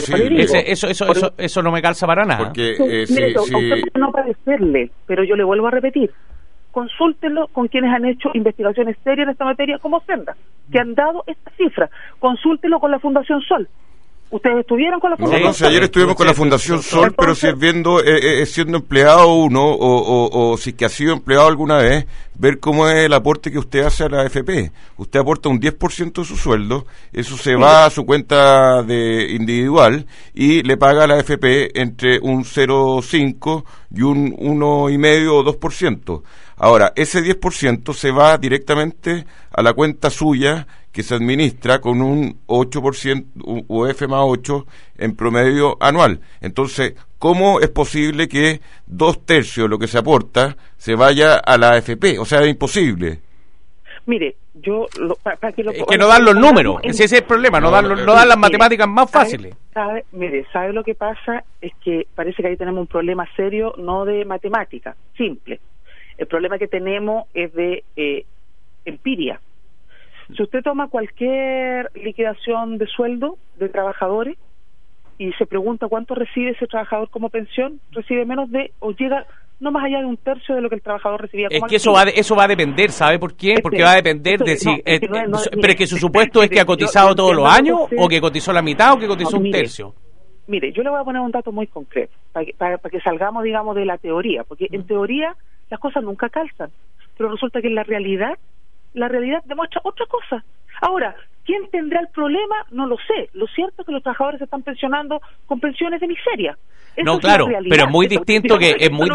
[SPEAKER 1] eso no me calza para nada.
[SPEAKER 2] Porque,
[SPEAKER 4] a usted no parecerle, pero yo le vuelvo a repetir, consúltenlo con quienes han hecho investigaciones serias en esta materia como Senda, que han dado esta cifra. Consúltenlo con la Fundación Sol. ¿Ustedes estuvieron con la Fundación Sol?
[SPEAKER 2] Ayer estuvimos con la Fundación Sol, entonces, pero siendo empleado uno, o si que ha sido empleado alguna vez, ver cómo es el aporte que usted hace a la AFP. Usted aporta un 10% de su sueldo, eso se va a su cuenta de individual y le paga a la AFP entre un 0,5 y un 1,5 o 2%. Ahora, ese 10% se va directamente a la cuenta suya, que se administra con un 8% o F más 8 en promedio anual. Entonces, ¿cómo es posible que 2/3 de lo que se aporta se vaya a la AFP? O sea, es imposible.
[SPEAKER 4] Mire,
[SPEAKER 1] que no dan los números, ese es el problema, no dan las matemáticas más fáciles.
[SPEAKER 4] ¿Sabe lo que pasa? Es que parece que ahí tenemos un problema serio, no de matemática, simple. El problema que tenemos es de empiria. Si usted toma cualquier liquidación de sueldo de trabajadores y se pregunta cuánto recibe ese trabajador como pensión, recibe menos de, o llega no más allá de un tercio de lo que el trabajador recibía como
[SPEAKER 1] activo. Eso va a depender, ¿sabe por qué? Porque va a depender de si... pero es que su supuesto es que ha cotizado todos los años, o que cotizó la mitad, o que cotizó un tercio.
[SPEAKER 4] Mire, yo le voy a poner un dato muy concreto, para que salgamos, digamos, de la teoría, porque en teoría las cosas nunca calzan, pero resulta que en la realidad demuestra otra cosa. Ahora, ¿quién tendrá el problema? No lo sé. Lo cierto es que los trabajadores se están pensionando con pensiones de miseria. Eso
[SPEAKER 1] no, claro, pero es muy distinto que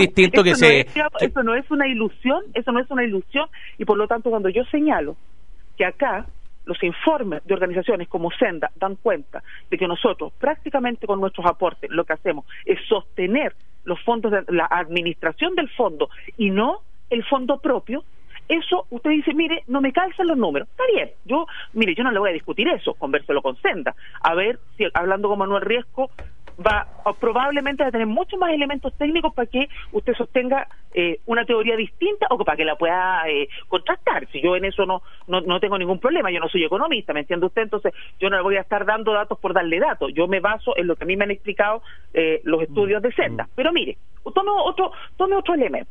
[SPEAKER 4] eso no es una ilusión, y por lo tanto cuando yo señalo que acá los informes de organizaciones como Senda dan cuenta de que nosotros prácticamente con nuestros aportes lo que hacemos es sostener los fondos de la administración del fondo y no el fondo propio. Eso, usted dice, mire, no me calzan los números. Está bien, yo no le voy a discutir eso, convérselo con Senda. A ver si, hablando con Manuel Riesco, probablemente va a tener muchos más elementos técnicos para que usted sostenga una teoría distinta o para que la pueda contrastar. Si yo en eso no tengo ningún problema, yo no soy economista, ¿me entiende usted? Entonces yo no le voy a estar dando datos por darle datos, yo me baso en lo que a mí me han explicado los estudios de Senda. Pero mire, tome otro elemento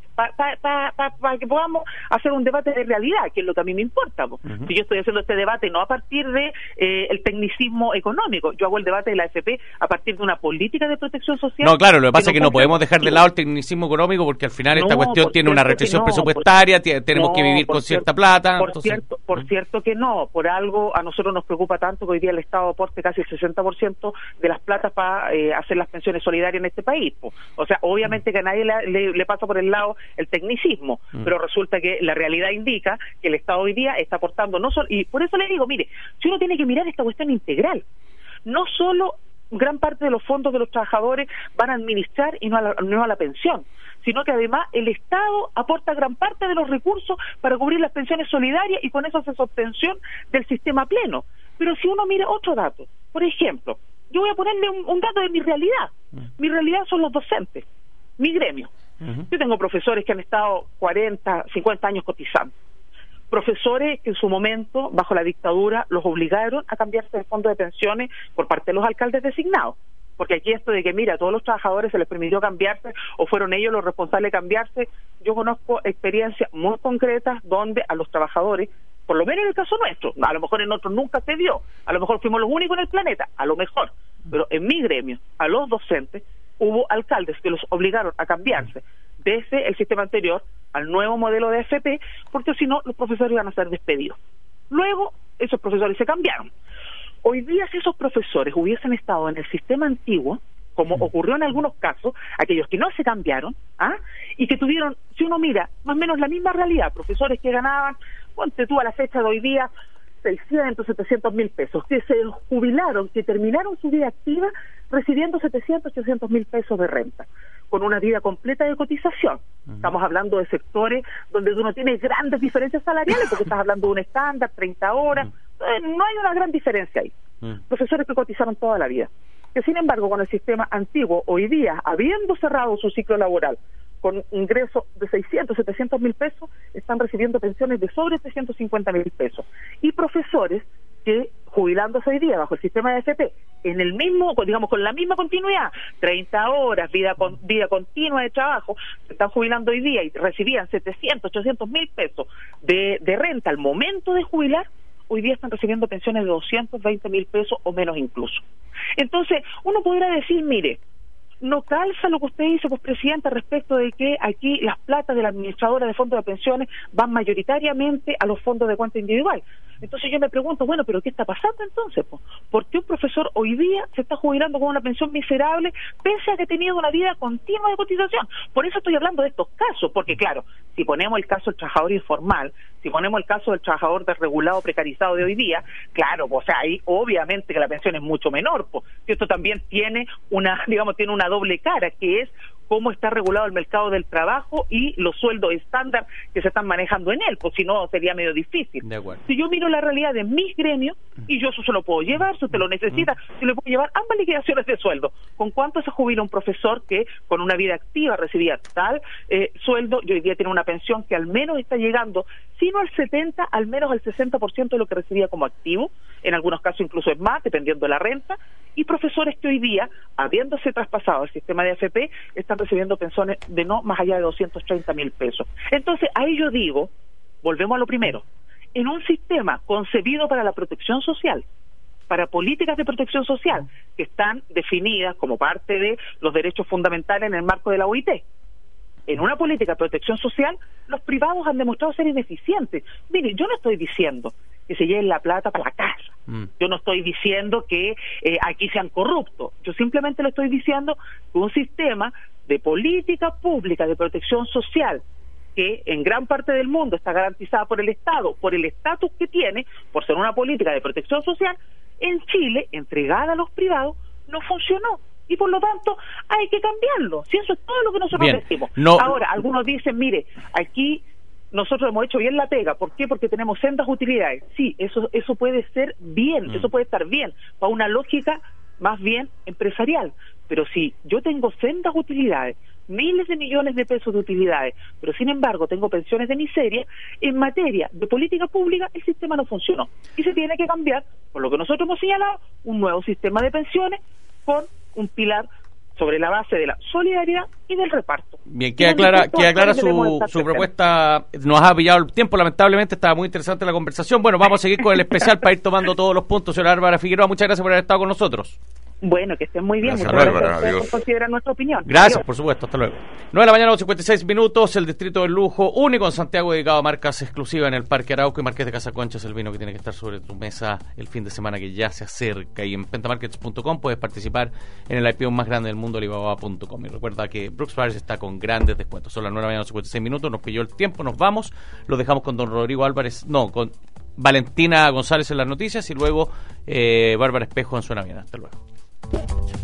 [SPEAKER 4] para que podamos hacer un debate de realidad, que es lo que a mí me importa. Si yo estoy haciendo este debate no a partir de el tecnicismo económico, yo hago el debate de la AFP a partir de una política de protección social.
[SPEAKER 1] No, claro, lo que pasa es que no podemos dejar de lado el tecnicismo económico, porque al final esta cuestión tiene una restricción presupuestaria, tenemos que vivir con cierta plata.
[SPEAKER 4] Por cierto que no, por algo a nosotros nos preocupa tanto que hoy día el Estado aporte casi el 60% de las platas para hacer las pensiones solidarias en este país. O sea, obviamente que a nadie le pasa por el lado el tecnicismo, pero resulta que la realidad indica que el Estado hoy día está aportando no solo, y por eso le digo, mire, si uno tiene que mirar esta cuestión integral, no solo gran parte de los fondos de los trabajadores van a administrar y no a la pensión, sino que además el Estado aporta gran parte de los recursos para cubrir las pensiones solidarias y con eso hace sostención del sistema pleno. Pero si uno mira otro dato, por ejemplo, yo voy a ponerle un dato de mi realidad. Mi realidad son los docentes, mi gremio. Yo tengo profesores que han estado 40, 50 años cotizando. Profesores que en su momento, bajo la dictadura, los obligaron a cambiarse de fondo de pensiones por parte de los alcaldes designados. Porque aquí esto de que, mira, a todos los trabajadores se les permitió cambiarse o fueron ellos los responsables de cambiarse, yo conozco experiencias muy concretas donde a los trabajadores, por lo menos en el caso nuestro, a lo mejor en otros nunca se dio, a lo mejor fuimos los únicos en el planeta, a lo mejor, pero en mi gremio, a los docentes, hubo alcaldes que los obligaron a cambiarse desde el sistema anterior al nuevo modelo de AFP, porque si no, los profesores iban a ser despedidos. Luego, esos profesores se cambiaron. Hoy día, si esos profesores hubiesen estado en el sistema antiguo, como ocurrió en algunos casos, aquellos que no se cambiaron, y que tuvieron, si uno mira, más o menos la misma realidad, profesores que ganaban, ponte tú a la fecha de hoy día, 600, 700 mil pesos, que se jubilaron, que terminaron su vida activa recibiendo 700, 800 mil pesos de renta, con una vida completa de cotización. Estamos hablando de sectores donde tú no tienes grandes diferencias salariales, porque estás hablando de un estándar, 30 horas, no hay una gran diferencia ahí. Profesores que cotizaron toda la vida, que sin embargo con el sistema antiguo, hoy día, habiendo cerrado su ciclo laboral, con ingresos de 600, 700 mil pesos, están recibiendo pensiones de sobre 350 mil pesos. Y profesores que, jubilándose hoy día bajo el sistema de AFP, en el mismo, digamos, con la misma continuidad, 30 horas, vida continua de trabajo, se están jubilando hoy día y recibían 700, 800 mil pesos de renta al momento de jubilar, hoy día están recibiendo pensiones de 220 mil pesos o menos incluso. Entonces, uno podrá decir, mire, no calza lo que usted dice, pues, presidenta, respecto de que aquí las platas de la administradora de fondos de pensiones van mayoritariamente a los fondos de cuenta individual. Entonces yo me pregunto, bueno, ¿pero qué está pasando entonces? ¿Por qué un profesor hoy día se está jubilando con una pensión miserable pese a que ha tenido una vida continua de cotización? Por eso estoy hablando de estos casos, porque claro, si ponemos el caso del trabajador informal, si ponemos el caso del trabajador desregulado precarizado de hoy día, claro, pues, o sea, ahí obviamente que la pensión es mucho menor, pues, y esto también tiene una doble cara, que es cómo está regulado el mercado del trabajo y los sueldos estándar que se están manejando en él, pues si no sería medio difícil. Si yo miro la realidad de mis gremios, y yo eso se lo puedo llevar, si usted lo necesita, yo le puedo llevar ambas liquidaciones de sueldo. ¿Con cuánto se jubila un profesor que con una vida activa recibía tal sueldo y hoy día tiene una pensión que al menos está llegando, si no al 70, al menos al 60% de lo que recibía como activo, en algunos casos incluso es más, dependiendo de la renta, y profesores que hoy día, habiéndose traspasado al sistema de AFP, están recibiendo pensiones de no más allá de 230 mil pesos. Entonces, ahí yo digo, volvemos a lo primero, en un sistema concebido para la protección social, para políticas de protección social, que están definidas como parte de los derechos fundamentales en el marco de la OIT, en una política de protección social, los privados han demostrado ser ineficientes. Mire, yo no estoy diciendo que se lleven la plata para la casa. Yo no estoy diciendo que aquí sean corruptos. Yo simplemente le estoy diciendo que un sistema de política pública de protección social que en gran parte del mundo está garantizada por el Estado, por el estatus que tiene, por ser una política de protección social, en Chile, entregada a los privados, no funcionó. Y por lo tanto hay que cambiarlo. Si eso es todo lo que nosotros decimos. Ahora, algunos dicen, mire, aquí nosotros hemos hecho bien la pega. ¿Por qué? Porque tenemos sendas utilidades. Sí, eso puede ser bien, eso puede estar bien, para una lógica más bien empresarial. Pero si yo tengo sendas utilidades, miles de millones de pesos de utilidades, pero sin embargo tengo pensiones de miseria, en materia de política pública el sistema no funcionó. Y se tiene que cambiar, por lo que nosotros hemos señalado, un nuevo sistema de pensiones con un pilar sobre la base de la solidaridad y del reparto.
[SPEAKER 1] Bien, queda clara su propuesta. Nos ha pillado el tiempo, lamentablemente estaba muy interesante la conversación. Bueno, vamos a seguir con el especial para ir tomando todos los puntos. Señora Bárbara Figueroa, muchas gracias por haber estado con nosotros.
[SPEAKER 4] Bueno, que estén muy bien. Muchas gracias por considerar nuestra opinión.
[SPEAKER 1] Gracias, por supuesto. Hasta luego. 9 de la mañana, 56 minutos. El distrito del lujo, único en Santiago, dedicado a marcas exclusivas en el Parque Arauco y Marqués de Casaconcha. Es el vino que tiene que estar sobre tu mesa el fin de semana que ya se acerca. Y en pentamarkets.com puedes participar en el IPO más grande del mundo, Alibaba.com. Y recuerda que Brooks Brothers está con grandes descuentos. Son las 9 de la mañana, 56 minutos. Nos pilló el tiempo, nos vamos. Lo dejamos con don Rodrigo Álvarez. No, con Valentina González en las noticias y luego Bárbara Espejo en Suena Bien. Hasta luego.